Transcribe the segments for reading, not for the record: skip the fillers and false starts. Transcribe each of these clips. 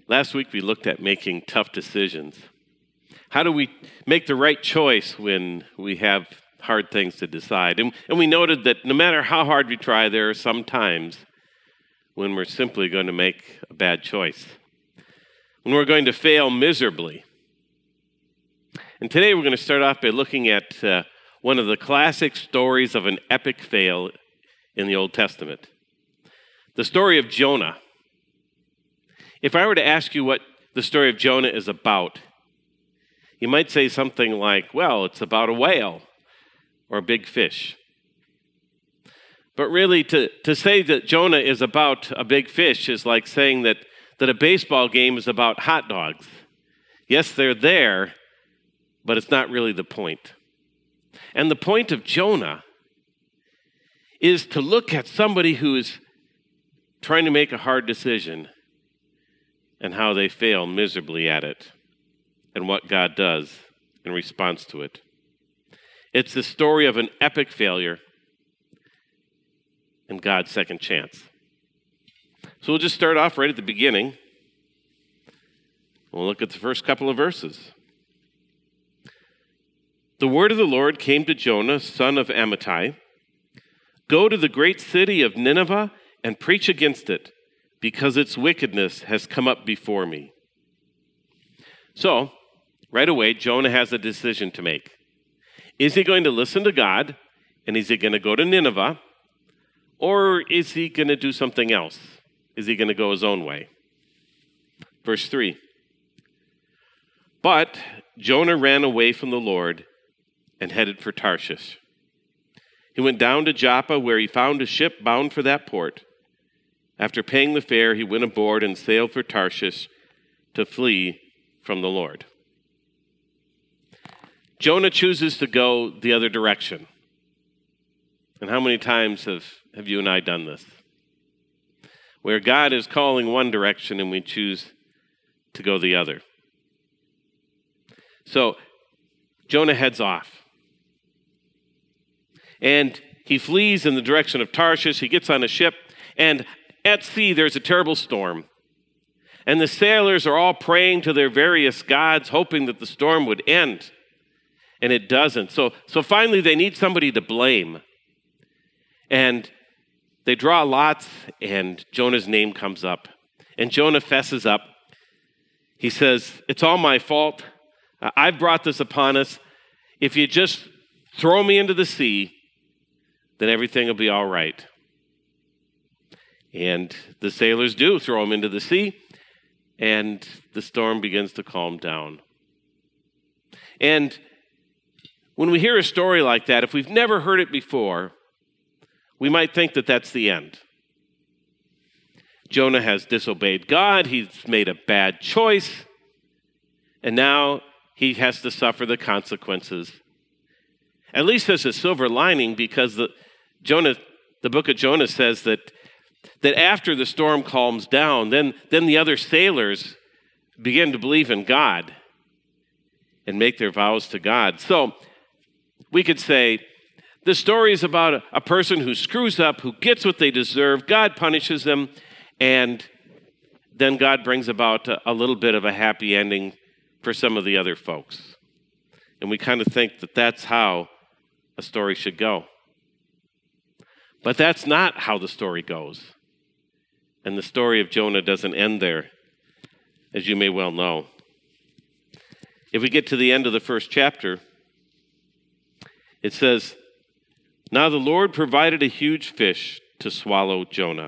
Last week we looked at making tough decisions. How do we make the right choice when we have hard things to decide? And we noted that no matter how hard we try, there are some times when we're simply going to make a bad choice, when we're going to fail miserably. And today we're going to start off by looking at one of the classic stories of an epic fail in the Old Testament, the story of Jonah. If I were to ask you what the story of Jonah is about, you might say something like, well, it's about a whale or a big fish. But really, to say that Jonah is about a big fish is like saying that a baseball game is about hot dogs. Yes, they're there, but it's not really the point. And the point of Jonah is to look at somebody who is trying to make a hard decision and how they fail miserably at it and what God does in response to it. It's the story of an epic failure and God's second chance. So we'll just start off right at the beginning. We'll look at the first couple of verses. The word of the Lord came to Jonah, son of Amittai. Go to the great city of Nineveh and preach against it, because its wickedness has come up before me. So, right away, Jonah has a decision to make. Is he going to listen to God, and is he going to go to Nineveh, or is he going to do something else? Is he going to go his own way? Verse 3. But Jonah ran away from the Lord and headed for Tarshish. He went down to Joppa, where he found a ship bound for that port. After paying the fare, he went aboard and sailed for Tarshish to flee from the Lord. Jonah chooses to go the other direction. And how many times have you and I done this? Where God is calling one direction and we choose to go the other. So, Jonah heads off. And he flees in the direction of Tarshish. He gets on a ship, and at sea, there's a terrible storm. And the sailors are all praying to their various gods, hoping that the storm would end. And it doesn't. So finally, they need somebody to blame. And they draw lots, and Jonah's name comes up. And Jonah fesses up. He says, it's all my fault. I've brought this upon us. If you just throw me into the sea, then everything will be all right. And the sailors do throw him into the sea, and the storm begins to calm down. And when we hear a story like that, if we've never heard it before, we might think that that's the end. Jonah has disobeyed God, he's made a bad choice, and now he has to suffer the consequences. At least there's a silver lining, because the book of Jonah says that after the storm calms down, then the other sailors begin to believe in God and make their vows to God. So we could say the story is about a person who screws up, who gets what they deserve. God punishes them, and then God brings about a little bit of a happy ending for some of the other folks. And we kind of think that that's how a story should go. But that's not how the story goes. And the story of Jonah doesn't end there, as you may well know. If we get to the end of the first chapter, it says, now the Lord provided a huge fish to swallow Jonah.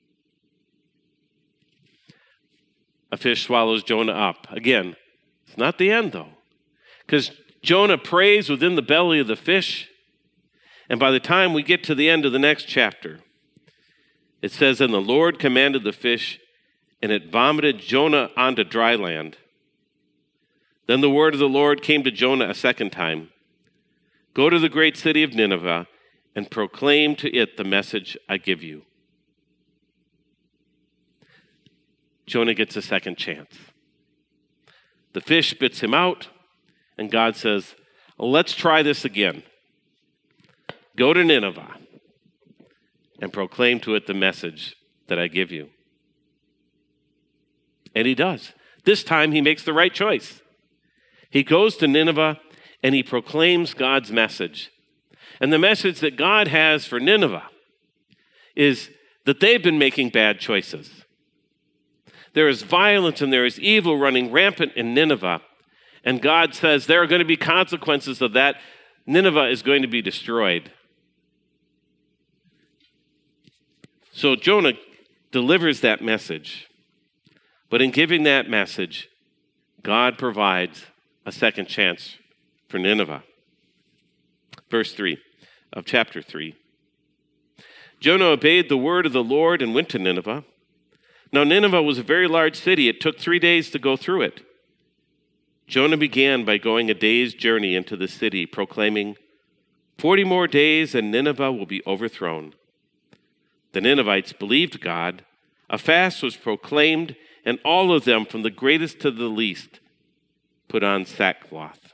A fish swallows Jonah up. Again, it's not the end, though, because Jonah prays within the belly of the fish. And by the time we get to the end of the next chapter, it says, and the Lord commanded the fish, and it vomited Jonah onto dry land. Then the word of the Lord came to Jonah a second time. Go to the great city of Nineveh and proclaim to it the message I give you. Jonah gets a second chance. The fish spits him out, and God says, let's try this again. Go to Nineveh and proclaim to it the message that I give you. And he does. This time he makes the right choice. He goes to Nineveh and he proclaims God's message. And the message that God has for Nineveh is that they've been making bad choices. There is violence and there is evil running rampant in Nineveh. And God says there are going to be consequences of that. Nineveh is going to be destroyed. So Jonah delivers that message. But in giving that message, God provides a second chance for Nineveh. Verse 3 of chapter 3. Jonah obeyed the word of the Lord and went to Nineveh. Now Nineveh was a very large city. It took 3 days to go through it. Jonah began by going a day's journey into the city, proclaiming, 40 more days and Nineveh will be overthrown. The Ninevites believed God. A fast was proclaimed, and all of them, from the greatest to the least, put on sackcloth.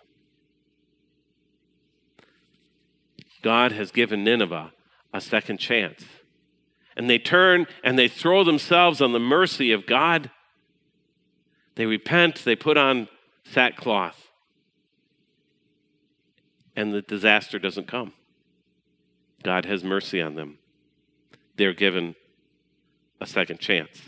God has given Nineveh a second chance. And they turn and they throw themselves on the mercy of God. They repent, they put on sackcloth. And the disaster doesn't come. God has mercy on them. They're given a second chance.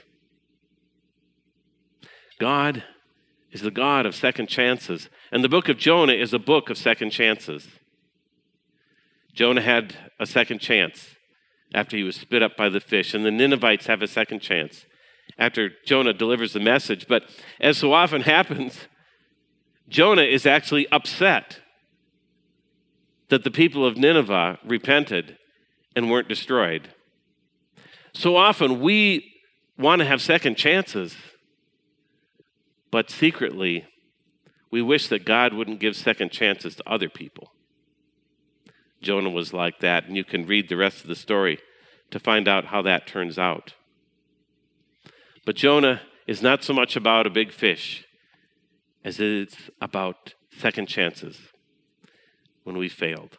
God is the God of second chances. And the book of Jonah is a book of second chances. Jonah had a second chance after he was spit up by the fish. And the Ninevites have a second chance after Jonah delivers the message. But as so often happens, Jonah is actually upset that the people of Nineveh repented and weren't destroyed. So often we want to have second chances, but secretly we wish that God wouldn't give second chances to other people. Jonah was like that, and you can read the rest of the story to find out how that turns out. But Jonah is not so much about a big fish as it's about second chances when we failed.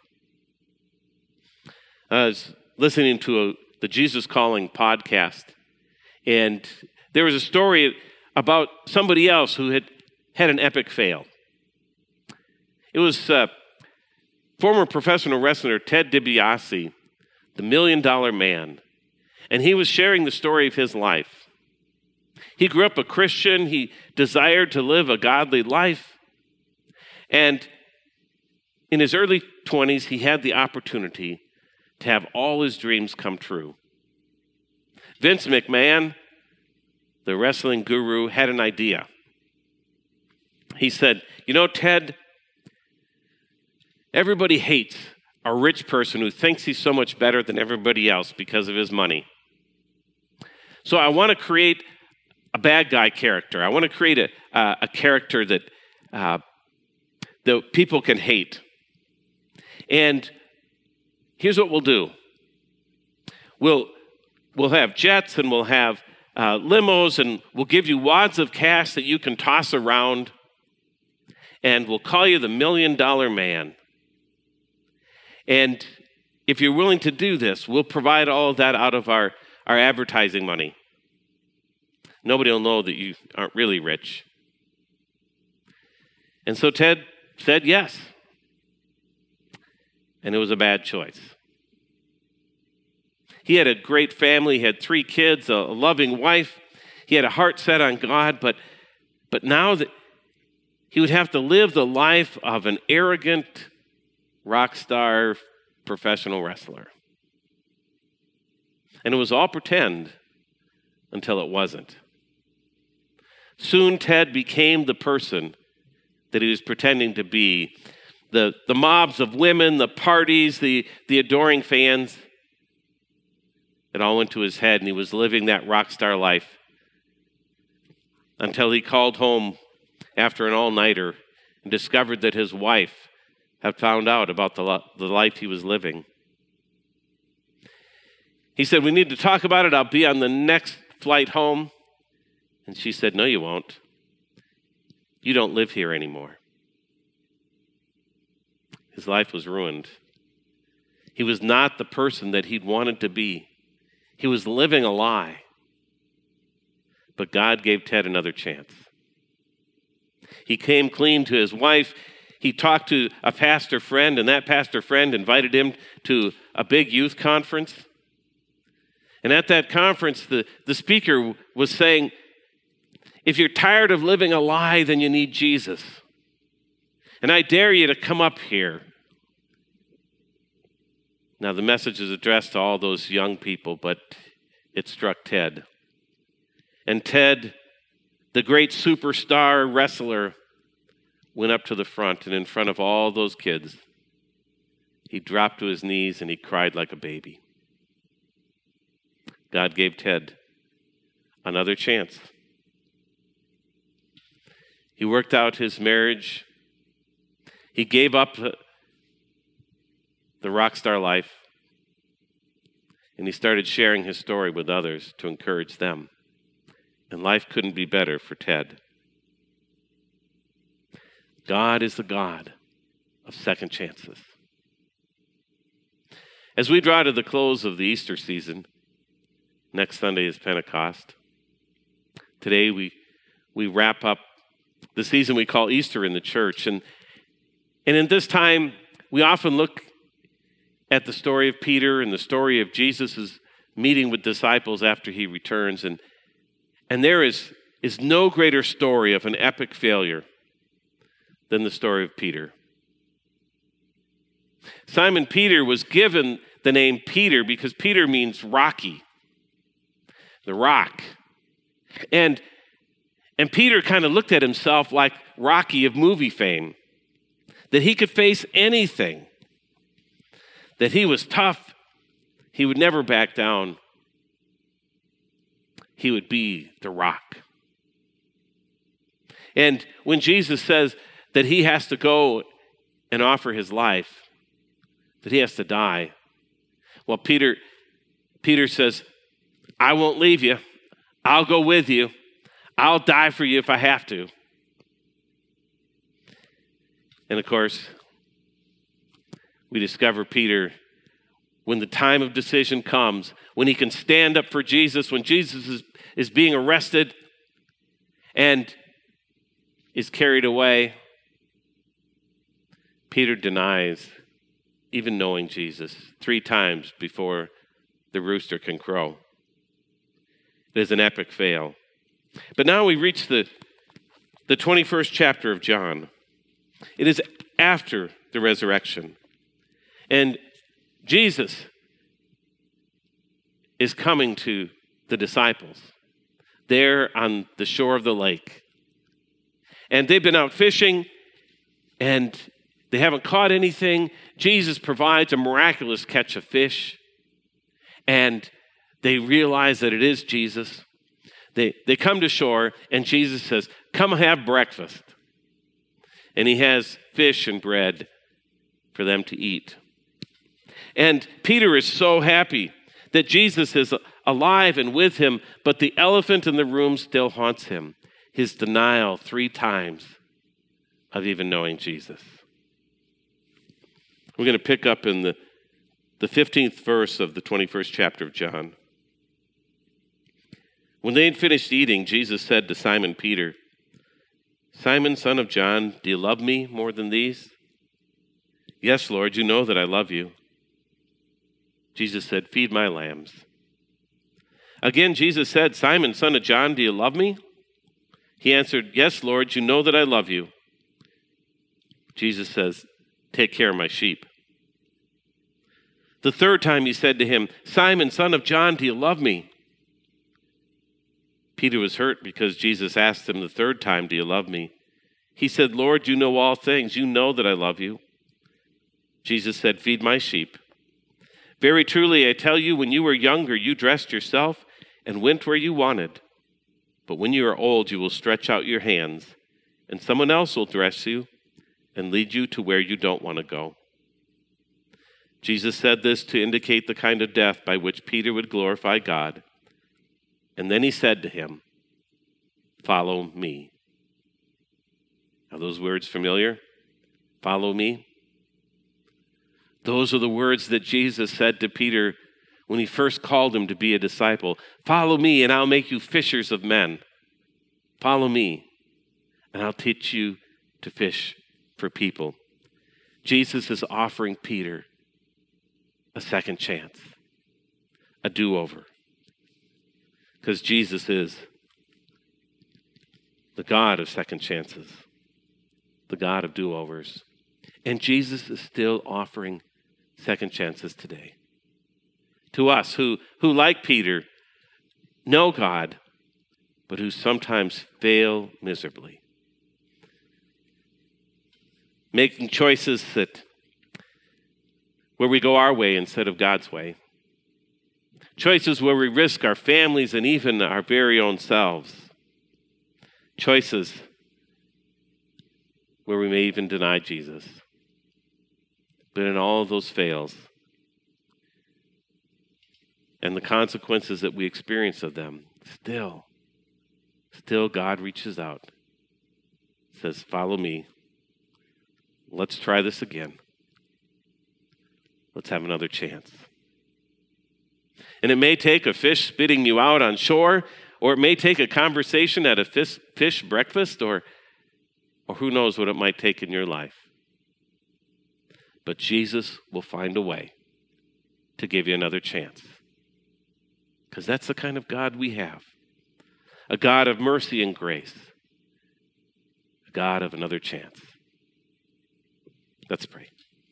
I was listening to the Jesus Calling podcast, and there was a story about somebody else who had an epic fail. It was former professional wrestler Ted DiBiase, the $1 Million Man, and he was sharing the story of his life. He grew up a Christian. He desired to live a godly life. And in his early 20s, he had the opportunity to have all his dreams come true. Vince McMahon, the wrestling guru, had an idea. He said, you know, Ted, everybody hates a rich person who thinks he's so much better than everybody else because of his money. So I want to create a bad guy character. I want to create a character that people can hate. And here's what we'll do. We'll have jets and we'll have limos, and we'll give you wads of cash that you can toss around, and we'll call you the $1 Million Man. And if you're willing to do this, we'll provide all of that out of our advertising money. Nobody will know that you aren't really rich. And so Ted said yes. And it was a bad choice. He had a great family. He had 3 kids, a loving wife. He had a heart set on God, but now that he would have to live the life of an arrogant rock star professional wrestler. And it was all pretend until it wasn't. Soon Ted became the person that he was pretending to be. The mobs of women, the parties, the adoring fans. It all went to his head, and he was living that rock star life until he called home after an all-nighter and discovered that his wife had found out about the life he was living. He said, we need to talk about it. I'll be on the next flight home. And she said, no, you won't. You don't live here anymore. His life was ruined. He was not the person that he'd wanted to be. He was living a lie. But God gave Ted another chance. He came clean to his wife. He talked to a pastor friend, and that pastor friend invited him to a big youth conference. And at that conference, the speaker was saying, if you're tired of living a lie, then you need Jesus. And I dare you to come up here. Now, the message is addressed to all those young people, but it struck Ted. And Ted, the great superstar wrestler, went up to the front, and in front of all those kids, he dropped to his knees and he cried like a baby. God gave Ted another chance. He worked out his marriage. He gave up the rock star life, and he started sharing his story with others to encourage them. And life couldn't be better for Ted. God is the God of second chances. As we draw to the close of the Easter season, next Sunday is Pentecost. Today we wrap up the season we call Easter in the church. And in this time, we often look at the story of Peter and the story of Jesus' meeting with disciples after he returns. And there is no greater story of an epic failure than the story of Peter. Simon Peter was given the name Peter because Peter means rocky, the rock. And Peter kind of looked at himself like Rocky of movie fame, that he could face anything, that he was tough, he would never back down, he would be the rock. And when Jesus says that he has to go and offer his life, that he has to die, well, Peter says, I won't leave you. I'll go with you. I'll die for you if I have to. And of course, we discover Peter, when the time of decision comes, when he can stand up for Jesus, when Jesus is being arrested and is carried away, Peter denies even knowing Jesus 3 times before the rooster can crow. It is an epic fail. But now we reach the 21st chapter of John. It is after the resurrection. And Jesus is coming to the disciples there on the shore of the lake. And they've been out fishing, and they haven't caught anything. Jesus provides a miraculous catch of fish, and they realize that it is Jesus. They come to shore, and Jesus says, come have breakfast. And he has fish and bread for them to eat. And Peter is so happy that Jesus is alive and with him, but the elephant in the room still haunts him. His denial 3 times of even knowing Jesus. We're going to pick up in the 15th verse of the 21st chapter of John. When they had finished eating, Jesus said to Simon Peter, Simon, son of John, do you love me more than these? Yes, Lord, you know that I love you. Jesus said, feed my lambs. Again, Jesus said, Simon, son of John, do you love me? He answered, yes, Lord, you know that I love you. Jesus says, take care of my sheep. The 3rd time he said to him, Simon, son of John, do you love me? Peter was hurt because Jesus asked him the 3rd time, do you love me? He said, Lord, you know all things. You know that I love you. Jesus said, feed my sheep. Very truly, I tell you, when you were younger, you dressed yourself and went where you wanted. But when you are old, you will stretch out your hands, and someone else will dress you and lead you to where you don't want to go. Jesus said this to indicate the kind of death by which Peter would glorify God. And then he said to him, follow me. Are those words familiar? Follow me. Those are the words that Jesus said to Peter when he first called him to be a disciple. Follow me and I'll make you fishers of men. Follow me, and I'll teach you to fish for people. Jesus is offering Peter a second chance, a do-over. Because Jesus is the God of second chances, the God of do-overs. And Jesus is still offering second chances today. To us who like Peter, know God, but who sometimes fail miserably. Making choices where we go our way instead of God's way. Choices where we risk our families and even our very own selves. Choices where we may even deny Jesus. But in all of those fails, and the consequences that we experience of them, still God reaches out, says, follow me. Let's try this again. Let's have another chance. And it may take a fish spitting you out on shore, or it may take a conversation at a fish breakfast, or who knows what it might take in your life. But Jesus will find a way to give you another chance. Because that's the kind of God we have. A God of mercy and grace. A God of another chance. Let's pray.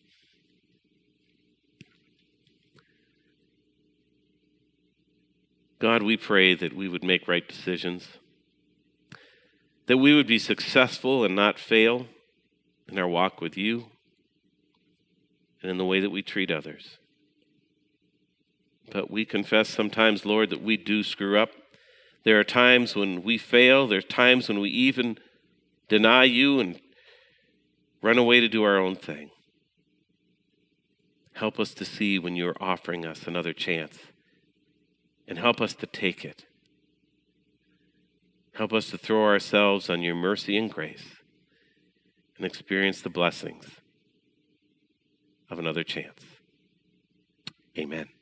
God, we pray that we would make right decisions, that we would be successful and not fail in our walk with you and in the way that we treat others. But we confess sometimes, Lord, that we do screw up. There are times when we fail. There are times when we even deny you and run away to do our own thing. Help us to see when you're offering us another chance. And help us to take it. Help us to throw ourselves on your mercy and grace and experience the blessings of another chance. Amen.